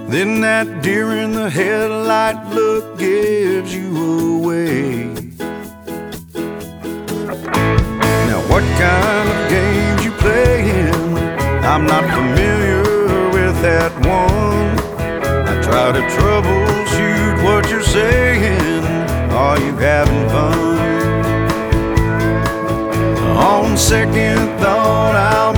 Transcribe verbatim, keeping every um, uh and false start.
then that deer in the headlight look gives you away. Now what kind of games you playing? I'm not familiar with that one. I try to troubleshoot what you're saying. Are you having fun? On second thought, I'll